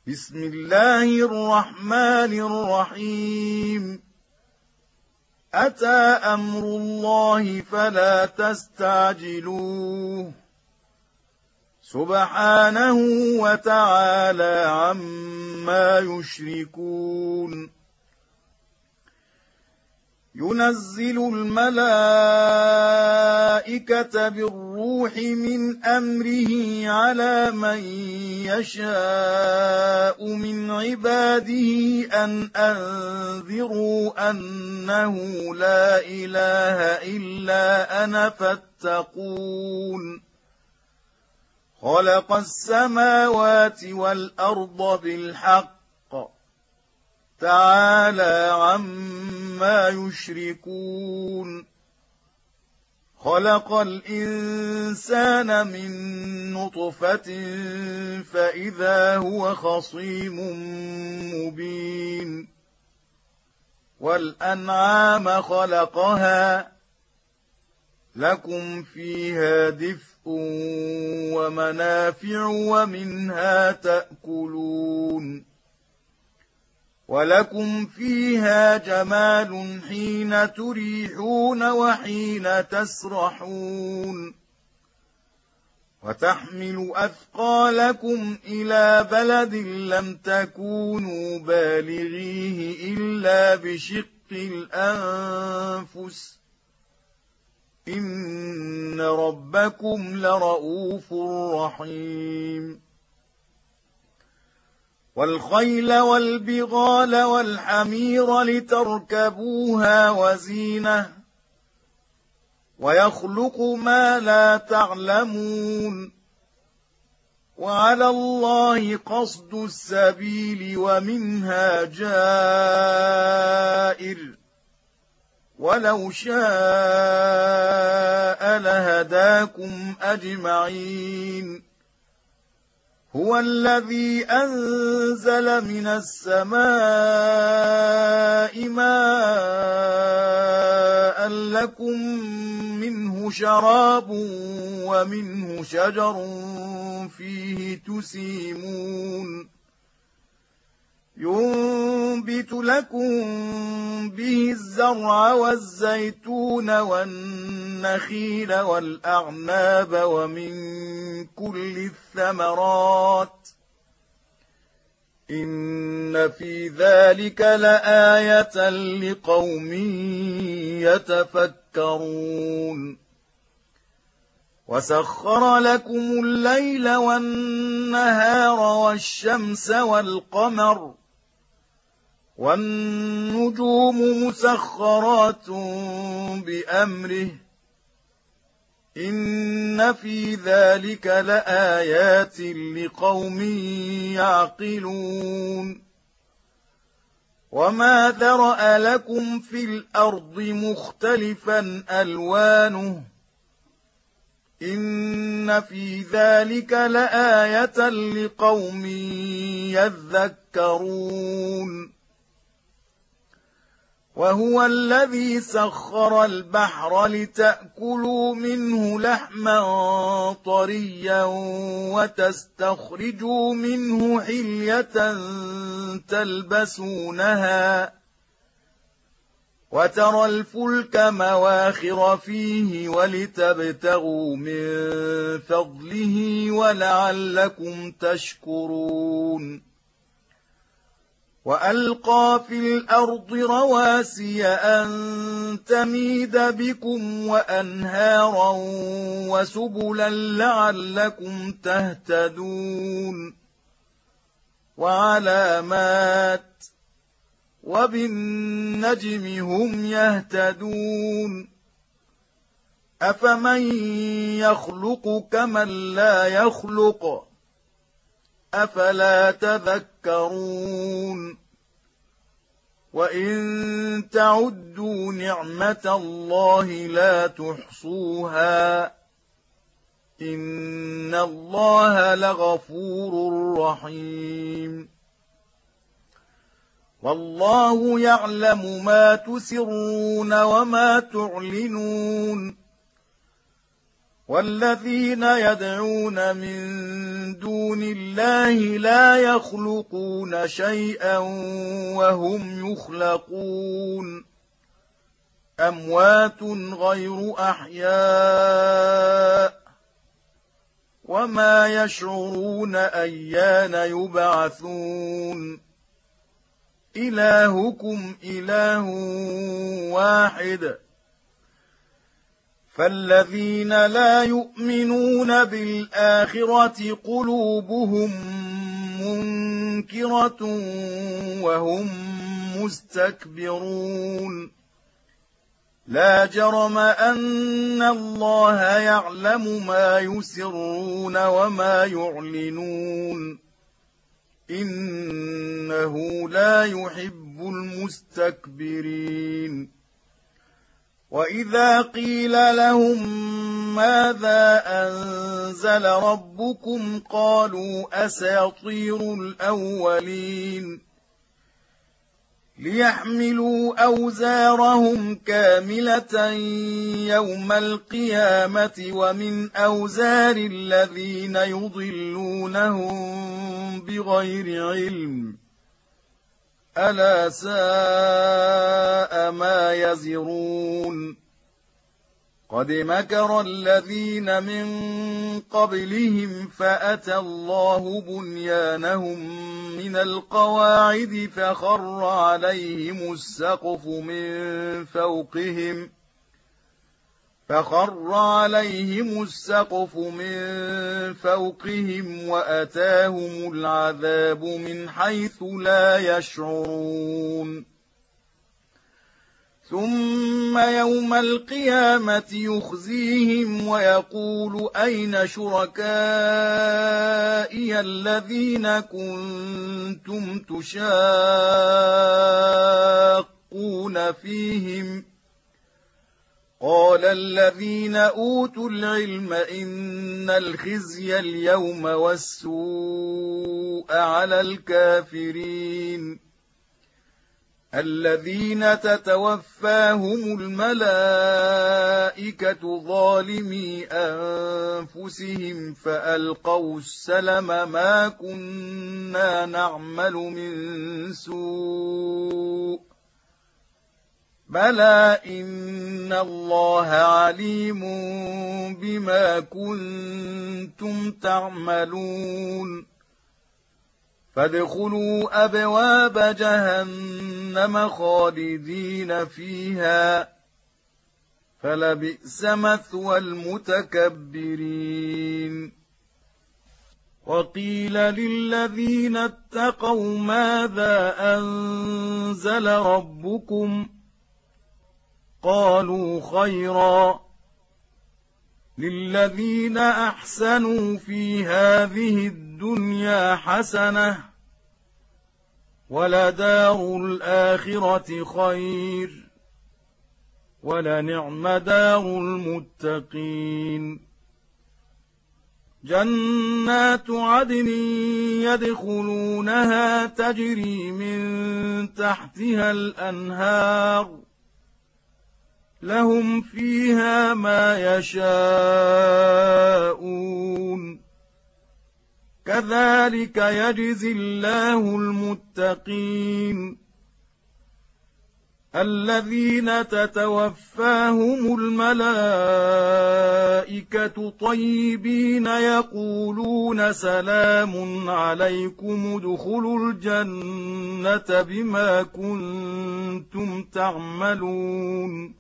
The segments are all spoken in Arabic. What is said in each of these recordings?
بسم الله الرحمن الرحيم. أتى أمر الله فلا تستعجلوه سبحانه وتعالى عما يشركون. ينزل الملائكة بالروح من أمره على من يشاء من عباده أن أنذروا أنه لا إله إلا أنا فاتقون. خلق السماوات والأرض بالحق تعالى عما يشركون. خلق الإنسان من نطفة فإذا هو خصيم مبين. والأنعام خلقها لكم فيها دفء ومنافع ومنها تأكلون. ولكم فيها جمال حين تريحون وحين تسرحون. وتحمل أثقالكم إلى بلد لم تكونوا بالغيه إلا بشق الأنفس إن ربكم لرؤوف رحيم. والخيل والبغال والحمير لتركبوها وزينة ويخلق ما لا تعلمون. وعلى الله قصد السبيل ومنها جائر ولو شاء لهداكم أجمعين. هو الذي أنزل من السماء ماء لكم منه شراب ومنه شجر فيه تسيمون. ينبت لكم به الزرع والزيتون والنخيل والأعناب ومن كل الثمرات إن في ذلك لآية لقوم يتفكرون. وسخر لكم الليل والنهار والشمس والقمر والنجوم مسخرات بأمره إن في ذلك لآيات لقوم يعقلون. وما ذرأ لكم في الأرض مختلفا ألوانه إن في ذلك لآية لقوم يذكرون. وهو الذي سخر البحر لتأكلوا منه لحما طريا وتستخرجوا منه حلية تلبسونها وترى الفلك مواخر فيه ولتبتغوا من فضله ولعلكم تشكرون. وألقى في الأرض رواسي أن تميد بكم وأنهارا وسبلا لعلكم تهتدون. وعلامات وبالنجم هم يهتدون. أفمن يخلق كمن لا يخلق أفلا تذكرون. وإن تعدوا نعمة الله لا تحصوها إن الله لغفور رحيم. والله يعلم ما تسرون وما تعلنون والذين يدعون من دون الله لا يخلقون شيئا وهم يخلقون أموات غير أحياء وما يشعرون أيان يبعثون إلهكم إله واحد فالذين لا يؤمنون بالآخرة قلوبهم منكرة وهم مستكبرون لا جرم أن الله يعلم ما يسرون وما يعلنون إنه لا يحب المستكبرين وإذا قيل لهم ماذا أنزل ربكم قالوا أساطير الأولين ليحملوا أوزارهم كاملة يوم القيامة ومن أوزار الذين يضلونهم بغير علم ألا ساء ما يزرون قد مكر الذين من قبلهم فأتى الله بنيانهم من القواعد فخر عليهم السقف من فوقهم وأتاهم العذاب من حيث لا يشعرون ثم يوم القيامة يخزيهم ويقول أين شركائي الذين كنتم تشاقون فيهم قال الذين أوتوا العلم إن الخزي اليوم والسوء على الكافرين الذين تتوفاهم الملائكة ظالمي أنفسهم فألقوا السلم ما كنا نعمل من سوء بلى إن الله عليم بما كنتم تعملون فادخلوا أبواب جهنم خالدين فيها فلبئس مثوى المتكبرين وقيل للذين اتقوا ماذا أنزل ربكم قالوا خيرا للذين أحسنوا في هذه الدنيا حسنة ولدار الآخرة خير ولنعم دار المتقين جنات عدن يدخلونها تجري من تحتها الأنهار لهم فيها ما يشاءون كذلك يجزي الله المتقين الذين تتوفاهم الملائكة طيبين يقولون سلام عليكم ادخلوا الجنة بما كنتم تعملون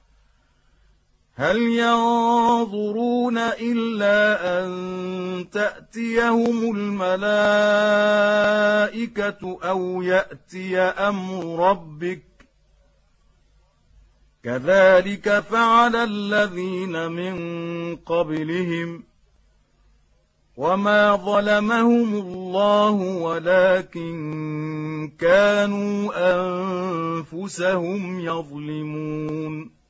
هل ينظرون إلا أن تأتيهم الملائكة أو يأتي أمر ربك كذلك فعل الذين من قبلهم وما ظلمهم الله ولكن كانوا أنفسهم يظلمون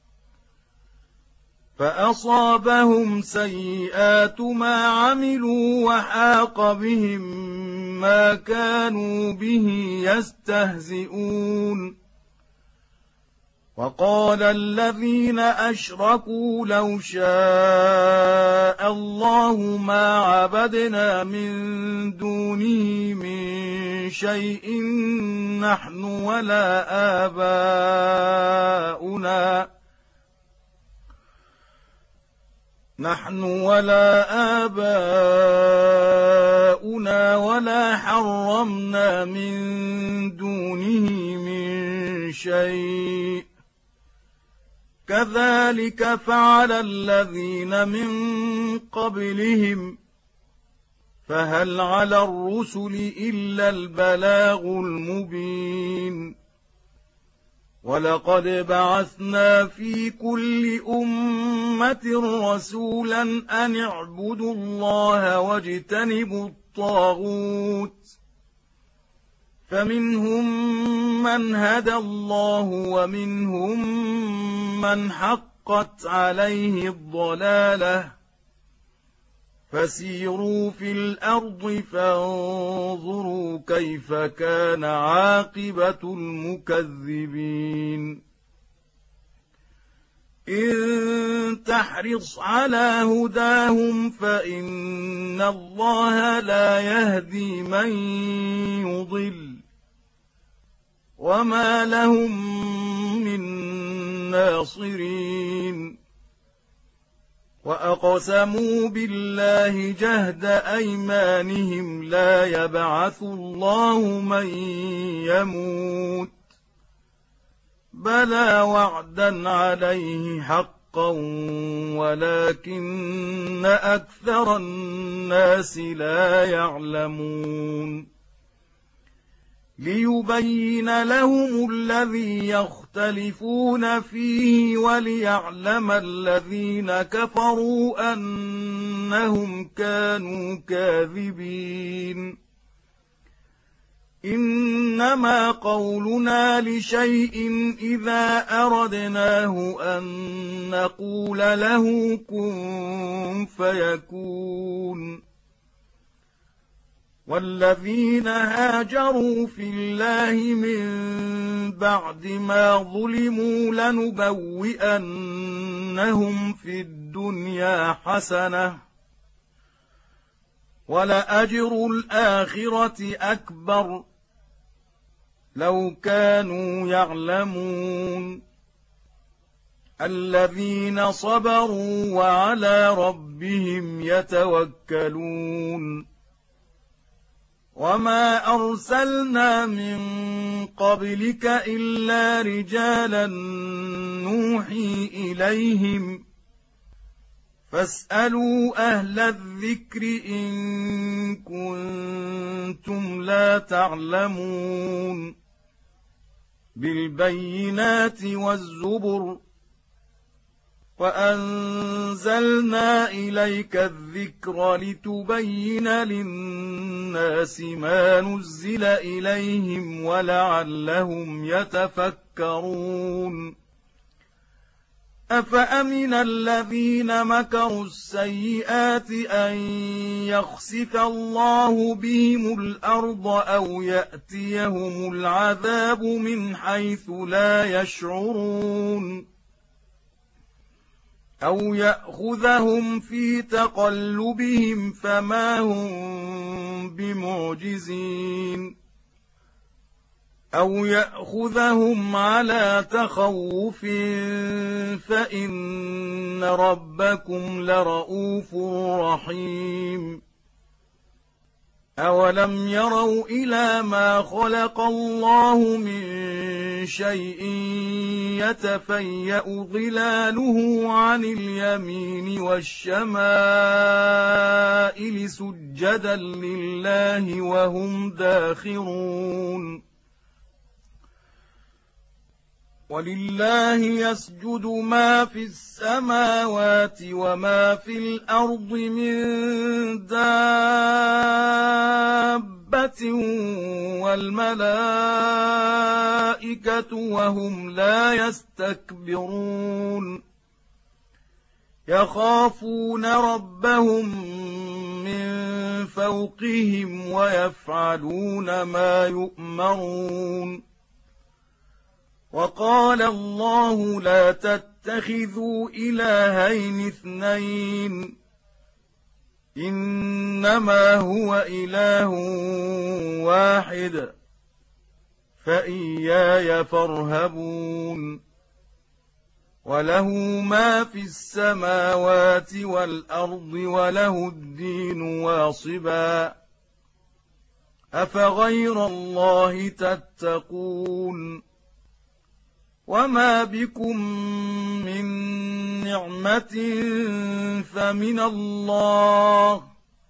فأصابهم سيئات ما عملوا وحاق بهم ما كانوا به يستهزئون وقال الذين أشركوا لو شاء الله ما عبدنا من دونه من شيء نحن ولا آباؤنا ولا حرمنا من دونه من شيء كذلك فعل الذين من قبلهم فهل على الرسل إلا البلاغ المبين ولقد بعثنا في كل أمة رسولا أن اعبدوا الله واجتنبوا الطاغوت فمنهم من هدى الله ومنهم من حقت عليه الضلالة فسيروا في الأرض فانظروا كيف كان عاقبة المكذبين إن تحرص على هداهم فإن الله لا يهدي من يضل وما لهم من ناصرين وأقسموا بالله جهد أيمانهم لا يبعث الله من يموت بلى وعدا عليه حقا ولكن أكثر الناس لا يعلمون ليبين لهم الذي يختلفون فيه وليعلم الذين كفروا أنهم كانوا كاذبين إنما قولنا لشيء إذا أردناه أن نقول له كن فيكون والذين هاجروا في الله من بعد ما ظلموا لنبوئنهم في الدنيا حسنة ولأجر الآخرة أكبر لو كانوا يعلمون الذين صبروا وعلى ربهم يتوكلون وما أرسلنا من قبلك إلا رجالا نوحي إليهم فاسألوا أهل الذكر إن كنتم لا تعلمون بالبينات والزبر وأنزلنا إليك الذكر لتبين للناس ما نزل إليهم ولعلهم يتفكرون أفأمن الذين مكروا السيئات أن يخسف الله بهم الأرض أو يأتيهم العذاب من حيث لا يشعرون أو يأخذهم في تقلبهم فما هم بمعجزين أو يأخذهم على تخوف فإن ربكم لرءوف رحيم أولم يروا إلى ما خلق الله من شيء يتفيأ ظلاله عن اليمين والشمائل سجدا لله وهم داخرون ولله يسجد ما في السماوات وما في الأرض من دابة والملائكة وهم لا يستكبرون يخافون ربهم من فوقهم ويفعلون ما يؤمرون وقال الله لا تتخذوا إلهين اثنين إنما هو إله واحد فإياي فارهبون وله ما في السماوات والأرض وله الدين واصبا أفغير الله تتقون وما بكم من نعمة فمن الله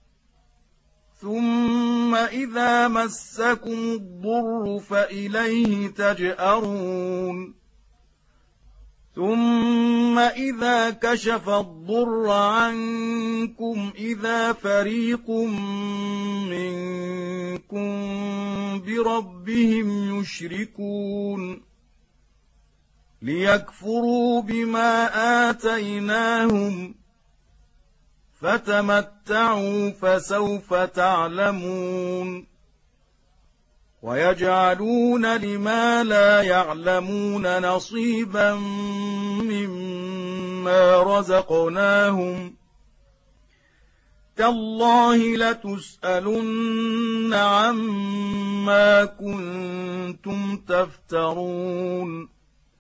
ثم إذا مسكم الضر فإليه تجأرون ثم إذا كشف الضر عنكم إذا فريق منكم بربهم يشركون ليكفروا بما آتيناهم فتمتعوا فسوف تعلمون ويجعلون لما لا يعلمون نصيبا مما رزقناهم تالله لتسألن عما كنتم تفترون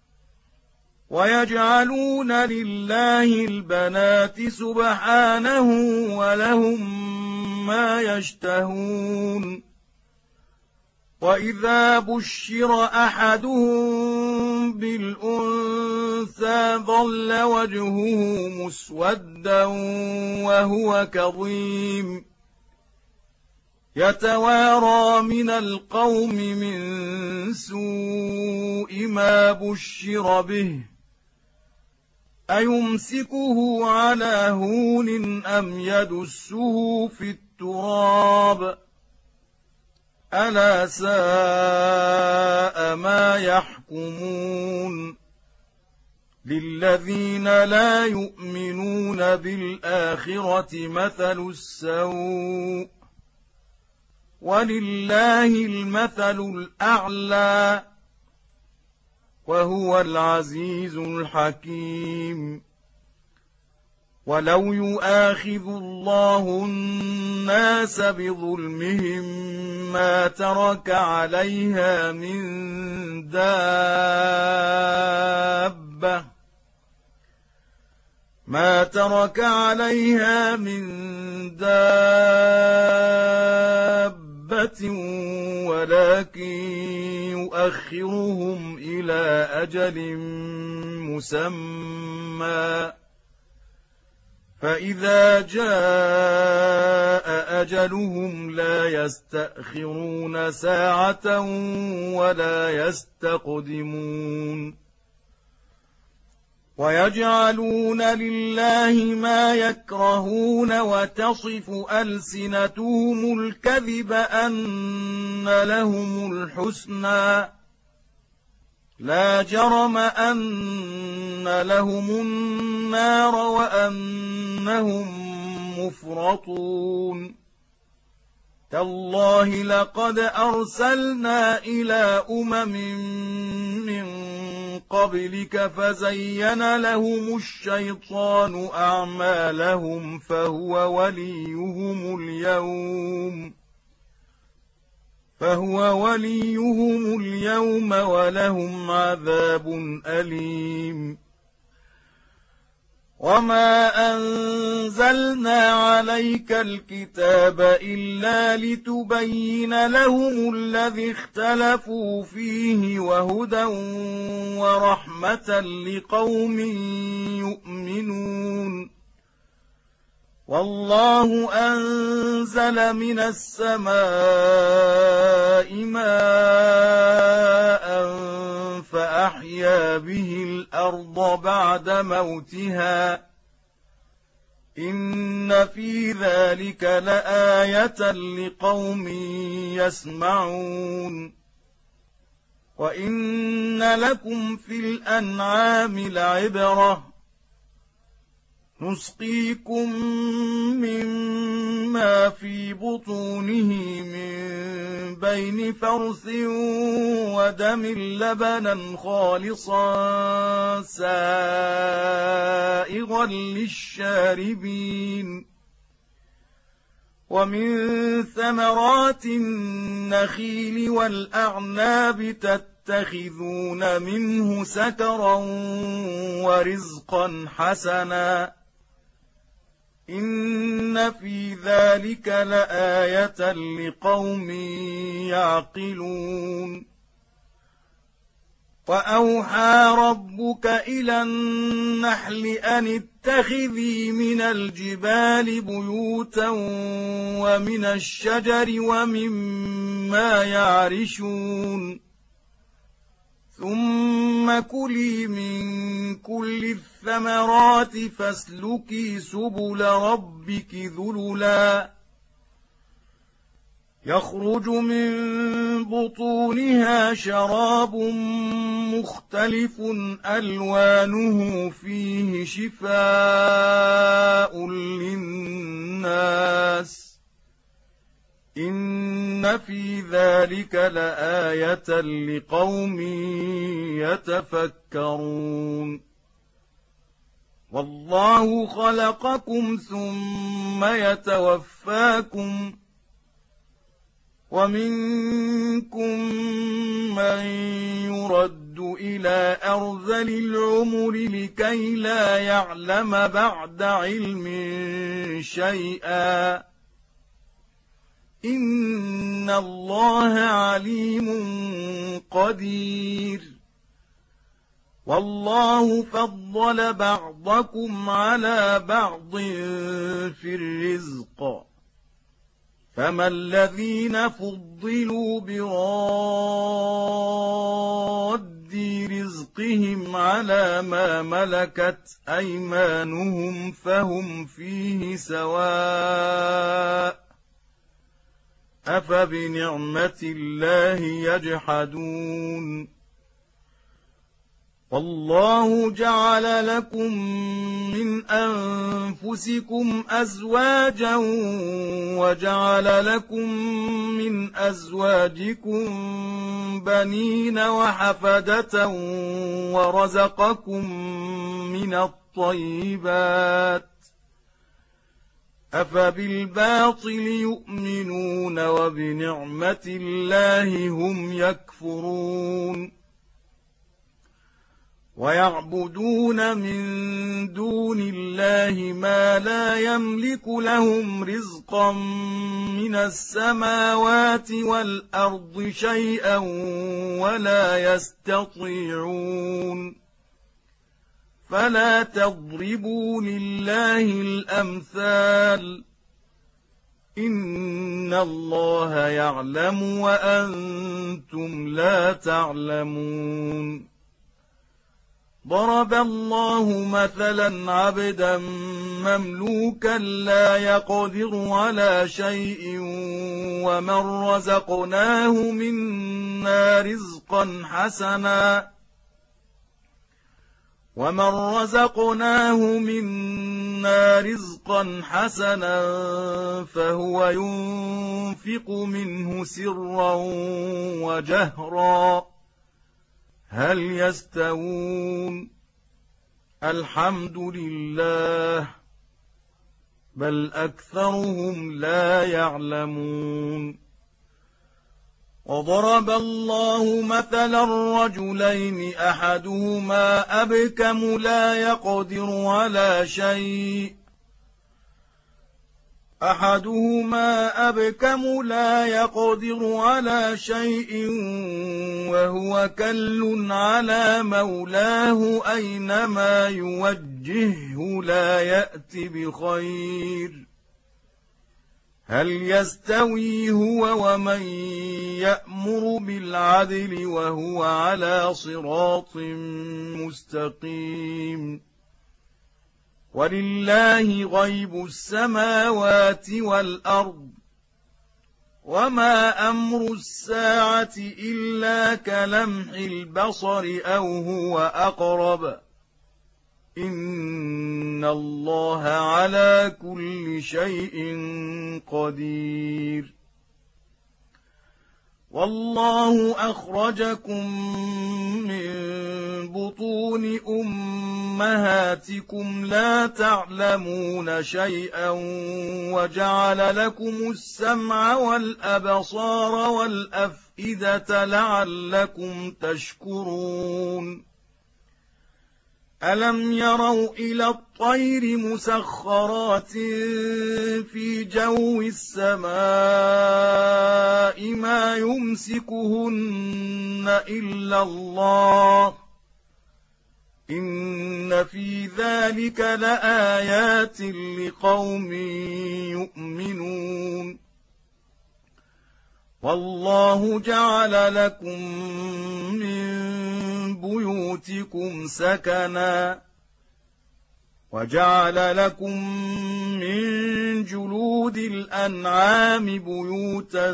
ويجعلون لله البنات سبحانه ولهم ما يشتهون وإذا بشر أحدهم بالأنثى ظل وجهه مسودا وهو كظيم يتوارى من القوم من سوء ما بشر به أيمسكه على هون أم يدسه في التراب ألا ساء ما يحكمون للذين لا يؤمنون بالآخرة مثل السوء ولله المثل الأعلى وهو العزيز الحكيم ولو يؤاخذ الله الناس بظلمهم ما ترك عليها من دابة ولكن يؤخرهم إلى أجل مسمى فإذا جاء أجلهم لا يستأخرون ساعة ولا يستقدمون ويجعلون لله ما يكرهون وتصف ألسنتهم الكذب أن لهم الحسنى لا جرم أن لهم النار وأنهم مفرطون تالله لقد أرسلنا إلى من قبلك فزين لهم الشيطان أعمالهم فهو وليهم اليوم ولهم عذاب أليم وما أنزلنا عليك الكتاب إلا لتبين لهم الذي اختلفوا فيه وهدى ورحمة لقوم يؤمنون والله أنزل من السماء ماء فأحيا به الأرض بعد موتها إن في ذلك لآية لقوم يسمعون وإن لكم في الأنعام لعبرة نسقيكم مما في بطونه من بين فرث ودم لبنا خالصا سائغا للشاربين ومن ثمرات النخيل والأعناب تتخذون منه سكرا ورزقا حسنا إن في ذلك لآية لقوم يعقلون وأوحى ربك إلى النحل أن اتخذي من الجبال بيوتا ومن الشجر ومما يعرشون ثم كلي من كل الثمرات فاسلكي سبل ربك ذللا يخرج من بطونها شراب مختلف ألوانه فيه شفاء للناس إن في ذلك لآية لقوم يتفكرون والله خلقكم ثم يتوفاكم ومنكم من يرد إلى أرذل العمر لكي لا يعلم بعد علم شيئا إن الله عليم قدير والله فضل بعضكم على بعض في الرزق فما الذين فضلوا براد رزقهم على ما ملكت أيمانهم فهم فيه سواء أفبنعمة الله يجحدون والله جعل لكم من أنفسكم أزواجا وجعل لكم من أزواجكم بنين وحفدة ورزقكم من الطيبات أفبالباطل يؤمنون وبنعمة الله هم يكفرون ويعبدون من دون الله ما لا يملك لهم رزقا من السماوات والأرض شيئا ولا يستطيعون فلا تضربوا لله الأمثال إن الله يعلم وأنتم لا تعلمون ضرب الله مثلا عبدا مملوكا لا يقدر على شيء ومن رزقناه منا رزقا حسنا فهو ينفق منه سرا وجهرا هل يستوون الحمد لله بل أكثرهم لا يعلمون وضرب الله مثلا رجلين أحدهما أبكم لا يقدر على شيء وهو كل على مولاه أينما يوجهه لا يأت بخير هل يستوي هو ومن يأمر بالعدل وهو على صراط مستقيم ولله غيب السماوات والأرض وما أمر الساعة إلا كلمح البصر أو هو أقرب إن الله على كل شيء قدير. والله أخرجكم من بطون أمهاتكم لا تعلمون شيئا وجعل لكم السمع والأبصار والأفئدة لعلكم تشكرون. ألم يروا إلى الطير مسخرات في جو السماء ما يمسكهن إلا الله إن في ذلك لآيات لقوم يؤمنون. والله جعل لكم من بيوتكم سكنا وجعل لكم من جلود الأنعام بيوتا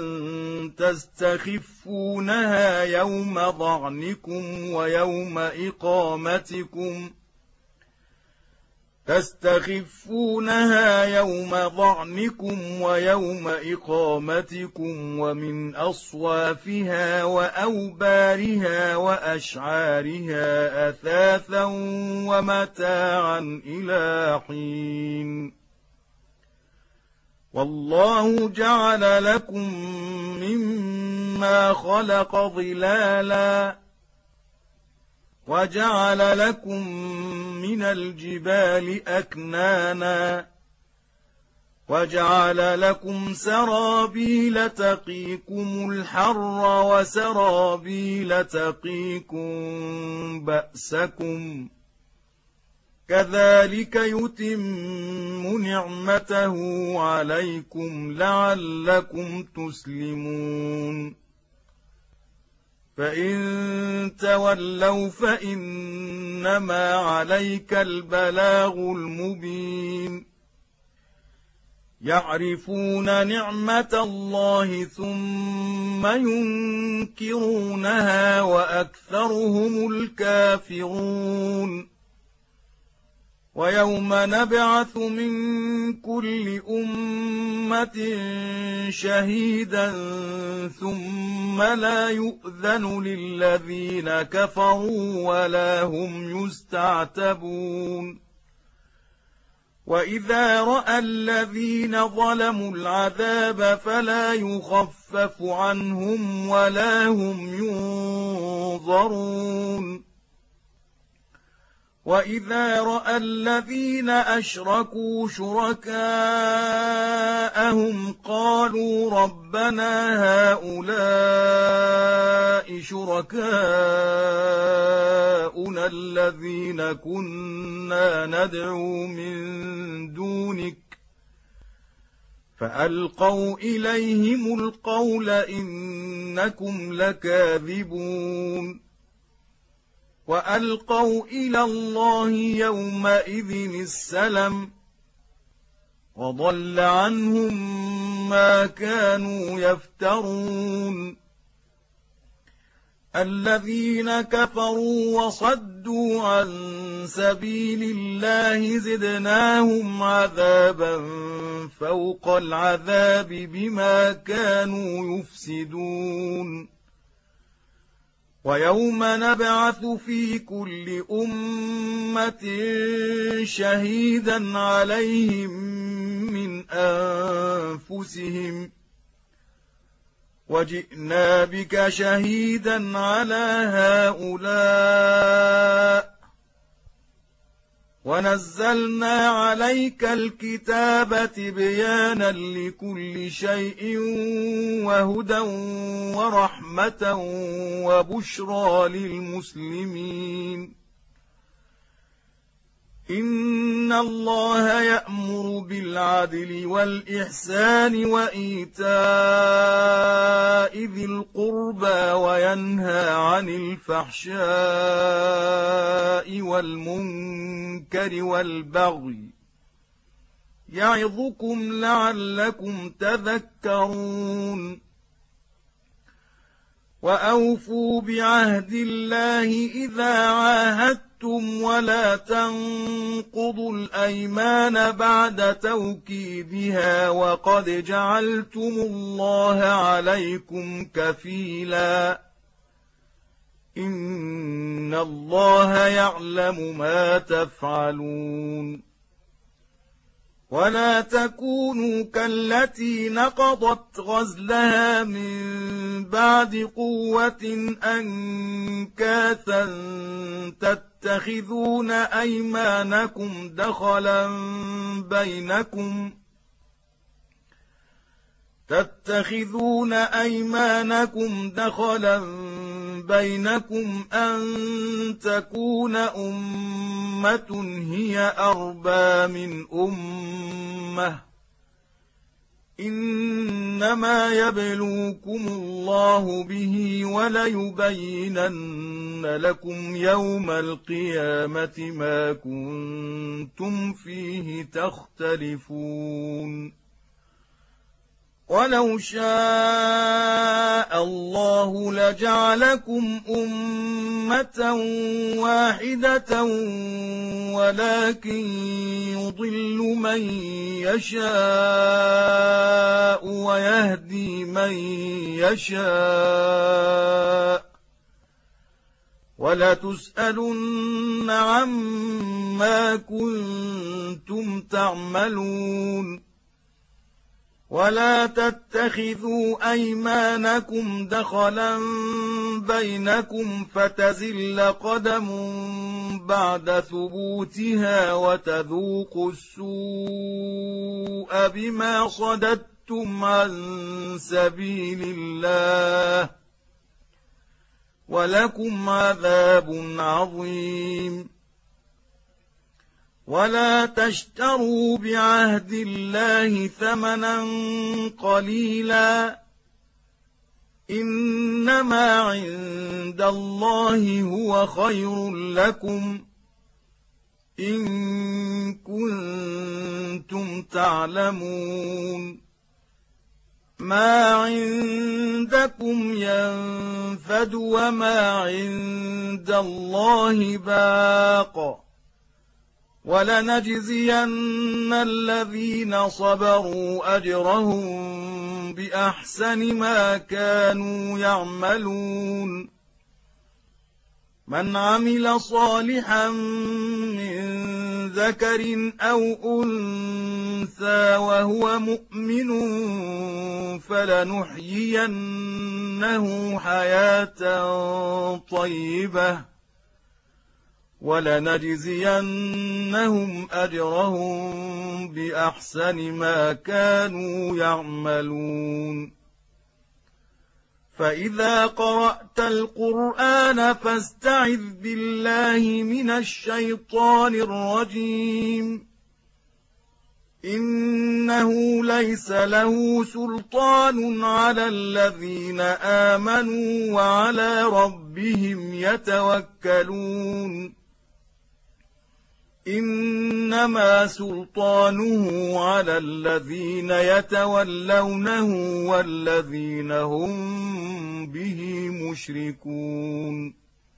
تستخفونها يوم ظعنكم ويوم إقامتكم ومن أصوافها وأوبارها وأشعارها أثاثا ومتاعا إلى حين. والله جعل لكم مما خلق ظلالا وجعل لكم من الجبال أكنانا وجعل لكم سرابيل تقيكم الحر وسرابيل تقيكم بأسكم كذلك يتم نعمته عليكم لعلكم تسلمون. فإن تولوا فإنما عليك البلاغ المبين. يعرفون نعمة الله ثم ينكرونها وأكثرهم الكافرون. ويوم نبعث من كل أمة شهيدا ثم لا يؤذن للذين كفروا ولا هم يستعتبون. وإذا رأى الذين ظلموا العذاب فلا يخفف عنهم ولا هم ينظرون. وإذا رأى الذين أشركوا شركاءهم قالوا ربنا هؤلاء شركاؤنا الذين كنا ندعو من دونك فألقوا إليهم القول إنكم لكاذبون. وألقوا إلى الله يومئذ السلم وضل عنهم ما كانوا يفترون. الذين كفروا وصدوا عن سبيل الله زدناهم عذابا فوق العذاب بما كانوا يفسدون. ويوم نبعث في كل أمة شهيدا عليهم من أنفسهم وجئنا بك شهيدا على هؤلاء ونزلنا عليك الكتاب تبيانا لكل شيء وهدى ورحمة وبشرى للمسلمين. إن الله يأمر بالعدل والإحسان وإيتاء ذي القربى وينهى عن الفحشاء والمنكر والبغي يعظكم لعلكم تذكرون. وأوفوا بعهد الله إذا عاهدتم كفرتم ولا تنقضوا الأيمان بعد توكيدها وقد جعلتم الله عليكم كفيلا إن الله يعلم ما تفعلون ولا تكونوا كالتي نقضت غزلها من بعد قوة أنكاثا تتخذون أيمانكم دخلا بينكم أن تكون أمة هي أربى من أمة إنما يبلوكم الله به وليبينن لكم يوم القيامة ما كنتم فيه تختلفون ولو شاء الله لجعلكم أمة واحدة ولكن يضل من يشاء ويهدي من يشاء ولتسألن عما كنتم تعملون ولا تتخذوا أيمانكم دخلا بينكم فتزل قدم بعد ثبوتها وتذوقوا السوء بما صددتم عن سبيل الله ولكم عذاب عظيم ولا تشتروا بعهد الله ثمنا قليلا إنما عند الله هو خير لكم إن كنتم تعلمون ما عندكم ينفد وما عند الله باق ولنجزين الذين صبروا أجرهم بأحسن ما كانوا يعملون من عمل صالحا من ذكر أو أنثى وهو مؤمن فلنحيينه حياة طيبة ولنجزينهم أجرهم بأحسن ما كانوا يعملون فإذا قرأت القرآن فاستعذ بالله من الشيطان الرجيم إنه ليس له سلطان على الذين آمنوا وعلى ربهم يتوكلون إنما سلطانه على الذين يتولونه والذين هم به مشركون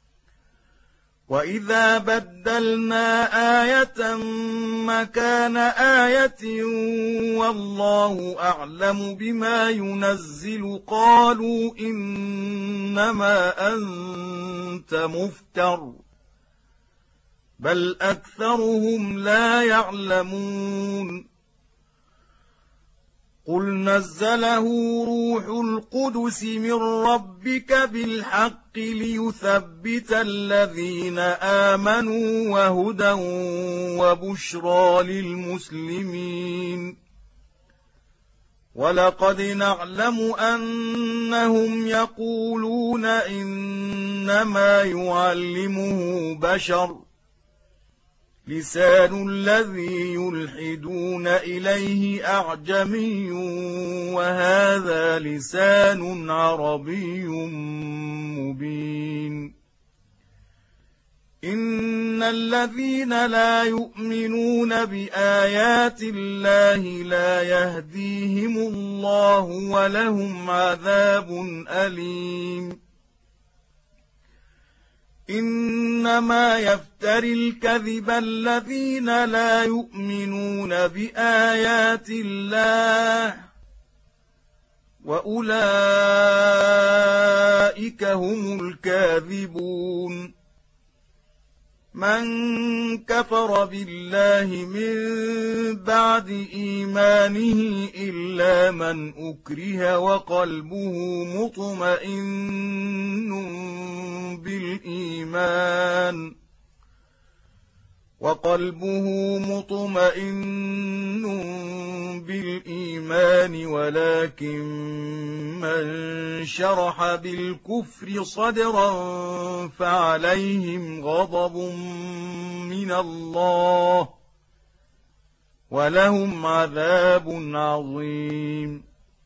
وإذا بدلنا آية مكان آية والله أعلم بما ينزل قالوا إنما أنت مفتر بل أكثرهم لا يعلمون قل نزله روح القدس من ربك بالحق ليثبت الذين آمنوا وهدى وبشرى للمسلمين ولقد نعلم أنهم يقولون إنما يعلمه بشر لسان الذي يلحدون إليه أعجمي وهذا لسان عربي مبين إن الذين لا يؤمنون بآيات الله لا يهديهم الله ولهم عذاب أليم إنما يفتري الكذب الذين لا يؤمنون بآيات الله وأولئك هم الكاذبون. من كفر بالله من بعد إيمانه إلا من أكره وقلبه مطمئن بالإيمان ولكن من شرح بالكفر صدرا فعليهم غضب من الله ولهم عذاب عظيم.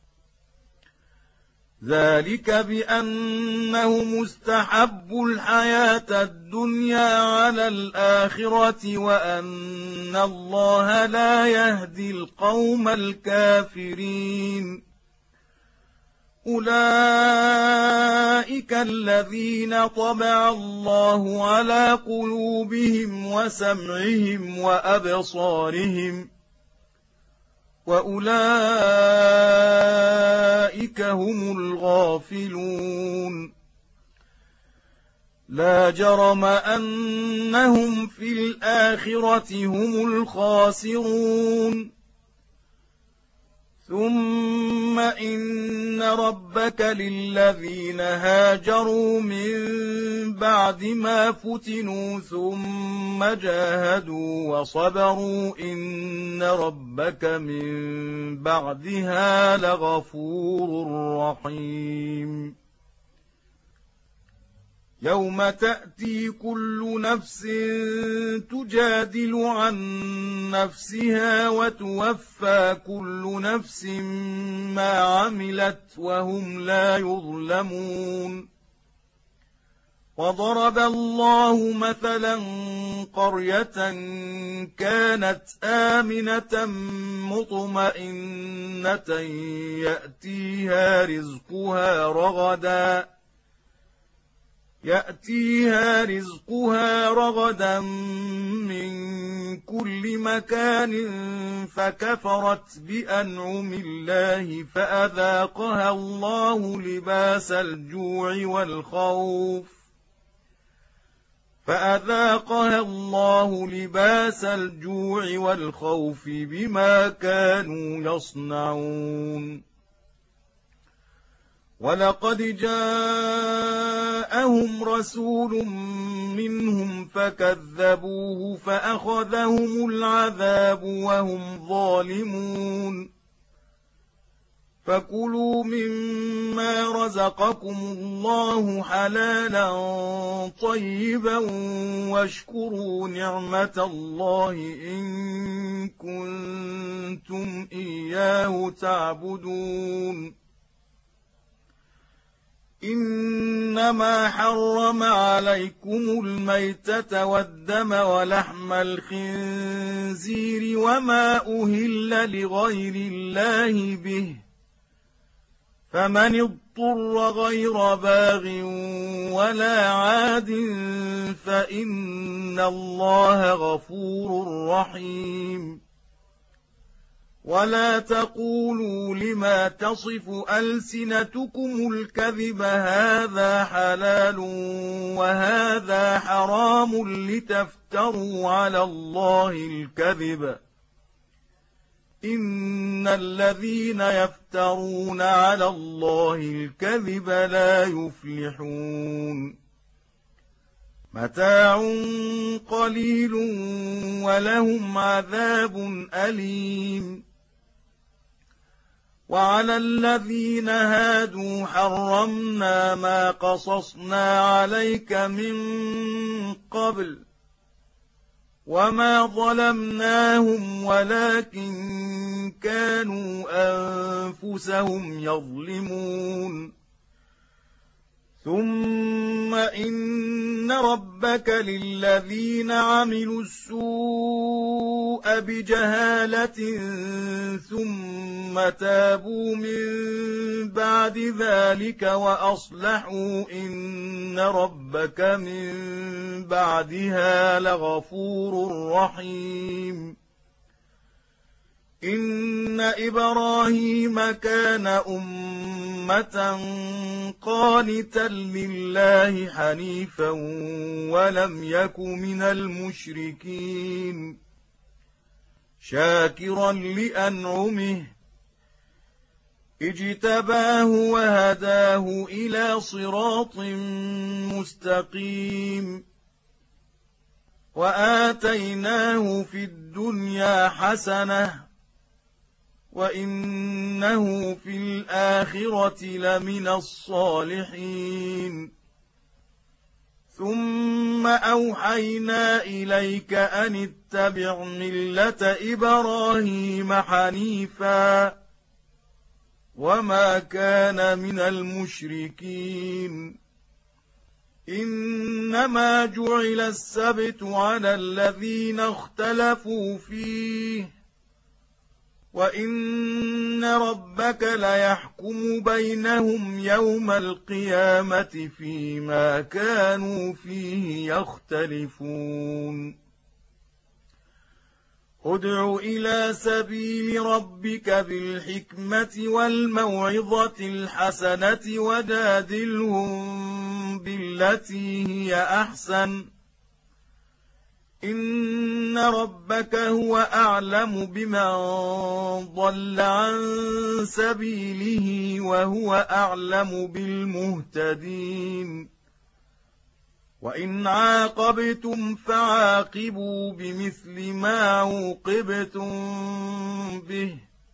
ذلك بأنهم استحبوا الحياة الدنيا على الآخرة وأن الله لا يهدي القوم الكافرين. أولئك الذين طبع الله على قلوبهم وسمعهم وأبصارهم وأولئك هم الغافلون. لا جرم أنهم في الآخرة هم الخاسرون. ثم إن ربك للذين هاجروا من بعد ما فتنوا ثم جاهدوا وصبروا إن ربك من بعدها لغفور رحيم. يوم تأتي كل نفس تجادل عن نفسها وتوفى كل نفس ما عملت وهم لا يظلمون. وضرب الله مثلا قرية كانت آمنة مطمئنة يأتيها رزقها رغدا من كل مكان فكفرت بأنعم الله فأذاقها الله لباس الجوع والخوف بما كانوا يصنعون. ولقد جاءهم رسول منهم فكذبوه فأخذهم العذاب وهم ظالمون. فكلوا مما رزقكم الله حلالا طيبا واشكروا نعمة الله إن كنتم إياه تعبدون. إنما حرم عليكم الميتة والدم ولحم الخنزير وما أهل لغير الله به فمن اضطر غير باغ ولا عاد فإن الله غفور رحيم. ولا تقولوا لما تصف ألسنتكم الكذب هذا حلال وهذا حرام لتفتروا على الله الكذب إن الذين يفترون على الله الكذب لا يفلحون. متاع قليل ولهم عذاب أليم. وعلى الذين هادوا حرمنا ما قصصنا عليك من قبل وما ظلمناهم ولكن كانوا أنفسهم يظلمون. ثم إن إن ربك للذين عملوا السوء بجهالة ثم تابوا من بعد ذلك وأصلحوا إن ربك من بعدها لغفور رحيم إن إبراهيم كان أمة قانتا لله حنيفا ولم يك من المشركين شاكرا لأنعمه اجتباه وهداه إلى صراط مستقيم وآتيناه في الدنيا حسنة وإنه في الآخرة لمن الصالحين ثم أوحينا إليك أن اتبع ملة إبراهيم حنيفا وما كان من المشركين إنما جعل السبت على الذين اختلفوا فيه وإن ربك ليحكم بينهم يوم القيامة فيما كانوا فيه يختلفون ادع إلى سبيل ربك بالحكمة والموعظة الحسنة وجادلهم بالتي هي أحسن إن ربك هو أعلم بمن ضل عن سبيله وهو أعلم بالمهتدين وإن عاقبتم فعاقبوا بمثل ما عوقبتم به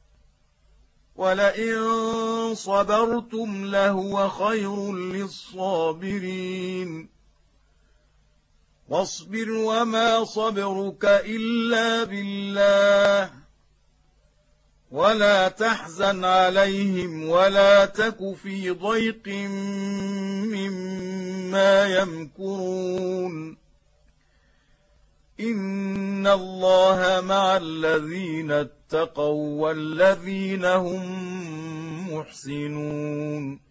ولئن صبرتم لهو خير للصابرين واصبر وما صبرك إلا بالله ولا تحزن عليهم ولا تك في ضيق مما يمكرون إن الله مع الذين اتقوا والذين هم محسنون